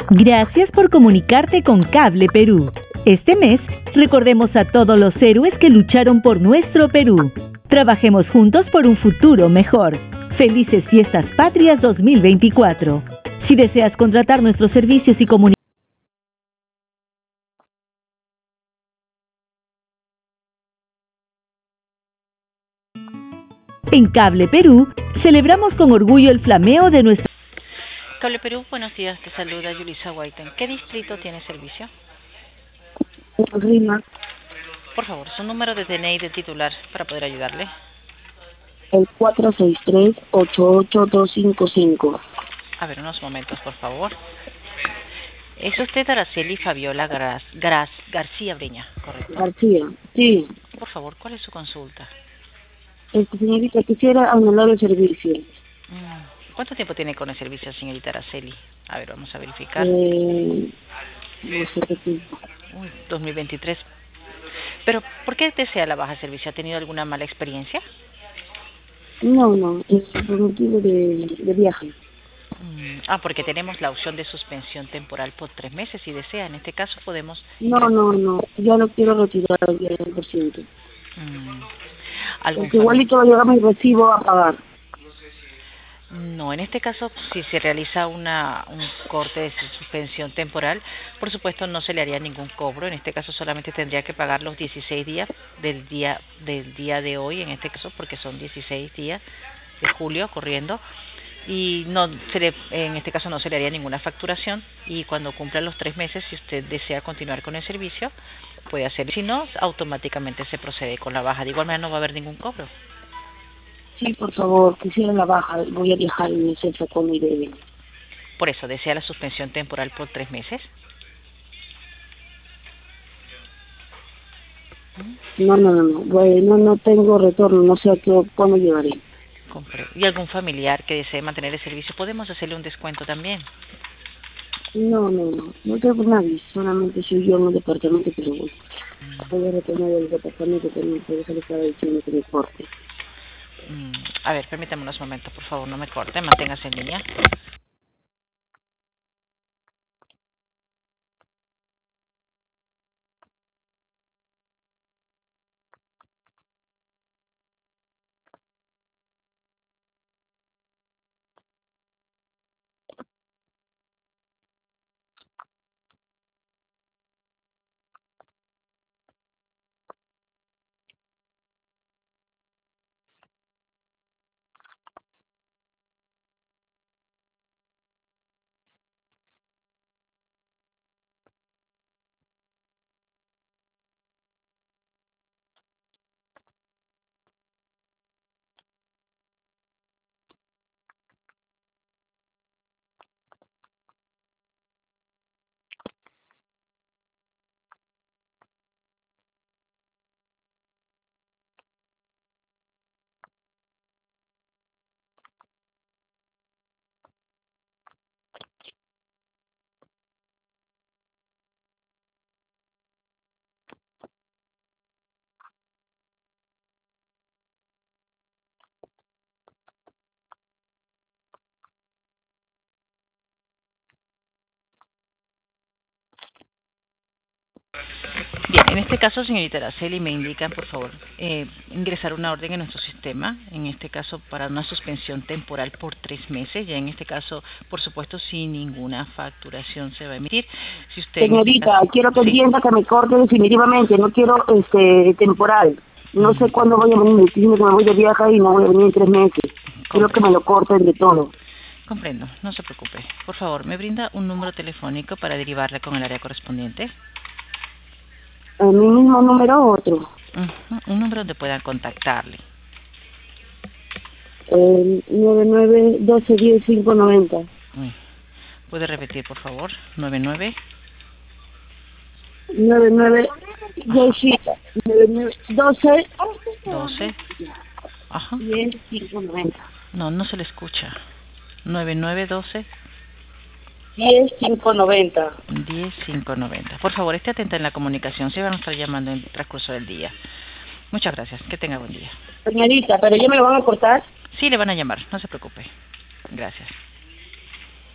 Gracias por comunicarte con Cable Perú. Este mes, recordemos a todos los héroes que lucharon por nuestro Perú. Trabajemos juntos por un futuro mejor. Felices Fiestas Patrias 2024. Si deseas contratar nuestros servicios y comunicación, en Cable Perú, celebramos con orgullo el flameo de nuestra... Cable Perú, buenos días, te saluda Yulisa Guaita. ¿Qué distrito tiene servicio? Rima, Por favor, su número de DNI de titular para poder ayudarle. el 463-88255. A ver, unos momentos, por favor. Es usted Araceli Fabiola García Breña, ¿correcto? García, sí. Por favor, ¿cuál es su consulta? Señorita, quisiera anular el servicio. ¿Cuánto tiempo tiene con el servicio, señorita Araceli? A ver, vamos a verificar. No sé qué tiempo. 2023. Pero, ¿por qué desea la baja de servicio? ¿Ha tenido alguna mala experiencia? No, es por motivo de viaje. Porque tenemos la opción de suspensión temporal por 3 meses. Si desea, en este caso podemos... No, ya lo quiero retirar al 10%. ¿Algún Porque igualito va a llegar mi recibo a pagar. No, en este caso, si se realiza un corte de suspensión temporal, por supuesto no se le haría ningún cobro. En este caso solamente tendría que pagar los 16 días del día de hoy, en este caso, porque son 16 días de julio corriendo. Y en este caso no se le haría ninguna facturación, y cuando cumpla los 3 meses, si usted desea continuar con el servicio, puede hacerlo. Si no, automáticamente se procede con la baja. De igual manera no va a haber ningún cobro. Sí, por favor, quisiera la baja. Voy a viajar en ese con mi bebé. Por eso, ¿desea la suspensión temporal por 3 meses? No. Bueno, no tengo retorno, no sé cuándo llegaré. ¿Y algún familiar que desee mantener el servicio? Podemos hacerle un descuento también. No tengo nadie, solamente soy yo en el departamento, pero voy a retornar del departamento también, por eso le estaba diciendo que me corte. A ver, permítame unos momentos, por favor, no me corte, manténgase en línea. Bien, en este caso, señorita Araceli, me indican, por favor, ingresar una orden en nuestro sistema, en este caso para una suspensión temporal por 3 meses, ya en este caso, por supuesto, sin ninguna facturación se va a emitir. Si usted Señorita, quiero que entienda que me corte definitivamente, no quiero temporal. No sé cuándo voy a venir, me dicen que me voy de viaje y no voy a venir en 3 meses. Quiero que me lo corten de todo. Comprendo, no se preocupe. Por favor, ¿me brinda un número telefónico para derivarle con el área correspondiente? ¿Mi mismo número o otro? Un número donde puedan contactarle. 99-12-10-590. ¿Puede repetir, por favor? 99. 12. 10-590. No se le escucha. 9912. 10-590. 10-590. Por favor, esté atenta en la comunicación. Se van a estar llamando en el transcurso del día. Muchas gracias. Que tenga buen día. Señorita, ¿pero ya me lo van a cortar? Sí, le van a llamar. No se preocupe. Gracias.